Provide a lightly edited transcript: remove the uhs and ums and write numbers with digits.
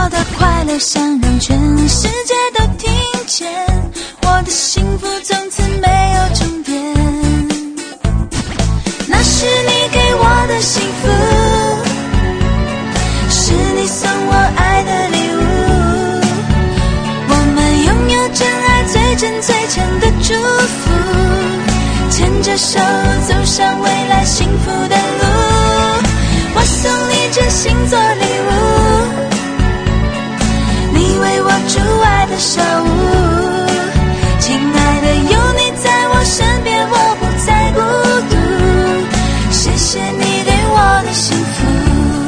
我的快乐想让全世界都听见，我的幸福从此没有终点。那是你给我的幸福，是你送我爱的礼物，我们拥有真爱最真最诚的祝福，牵着手走上未来幸福的路。我送你真心做礼物，你为我筑爱的小屋。